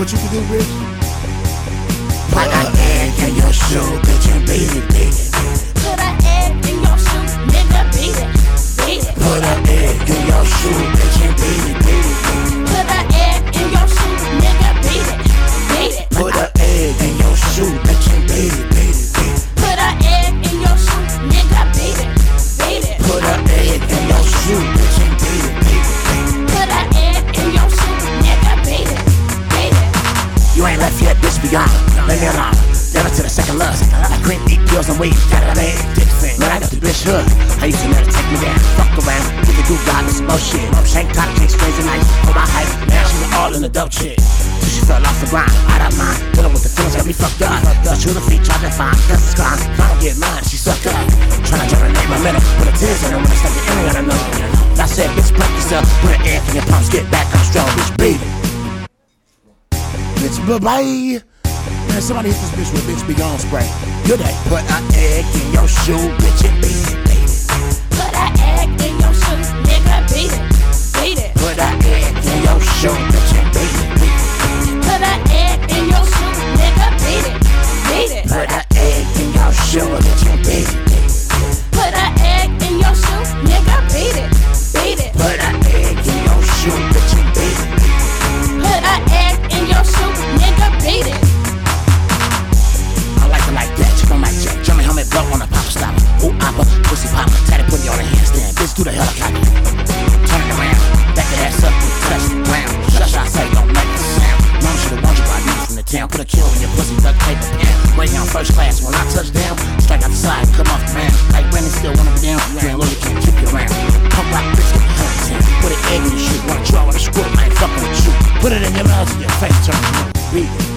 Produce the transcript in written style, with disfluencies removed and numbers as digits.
what you can do, bitch? Put an egg in your shoe, bitch, and beat it, beat it. Put an egg in your shoe, nigga, beat it, beat it. Put an egg in your shoe, bitch, and beat it, beat it. Put an egg in your shoe, nigga, beat it, beat it. Put an egg in your shoe, bitch, and beat it, beat it, beat it. Put an egg in your shoe, nigga, beat it, beat it. Put an egg in your shoe, bitch, and beat it, beat it. Put an egg in your shoe, nigga, beat it, beat it. You ain't left yet, bitch, be gone. Leave me alone. Never to the second lust. I cream, eat pills and weed. Got a leg, dick thing. Man, I got the bitch hood. I used to let her take me down. Fuck around, get the dude God, this bullshit. Shank top, chicks, crazy nights. On my hype, now she's all in the dope chick. So she fell off the grind, out of mind. Dealing with the feelings got me fucked up. Touch her feet, try to find, cause it's crime. If I don't get mine, she sucked up. Tryna generate momentum, put a tears in her when I start the ending on another. I said, bitch, break yourself. Put an egg in your palms, get back, I'm strong, bitch, beat it. Bitch, bye-bye. Man, somebody hit this bitch with bitch be gone spray. Good day. Put an egg in your shoe, bitch, and beat it, beat it. Put an egg in your shoe, nigga, beat it, beat it. Put an egg in your shoe, bitch, and beat it, beat it. Put an egg in your shoe, nigga, beat it, beat it. Put an egg in your shoe, bitch, and beat it, beat it. Put an egg in your shoe, nigga, beat it, beat it. Put an egg in your shoe, bitch, and beat it, beat it. Put an egg in your shoe, nigga, beat it. I like it like that, chick on my jet. German helmet, blow on a pop stopper. Ooh, oppa, pussy popper, tatty put you on a handstand. Bitch, do the helicopter. Turn it around, back that ass up and touch the ground. Shush, I say, don't make a sound. Mom should've warned you by me from the town. Put a kill in your pussy, duct tape a pan. Waiting on first class, when I touch down, strike out the side, come off the man. Like Brandon still wanna be down, you ain't loyal, can't keep you around. Pump rock, bitch, get the hurt town. Put an egg in your shoe, wanna draw on a screw, I ain't fucking with you. Put it in your mouth and your face turn blue. Beat it.